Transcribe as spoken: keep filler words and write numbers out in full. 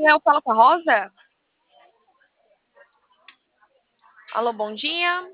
Eu falo com a Rosa? Alô, bom dia.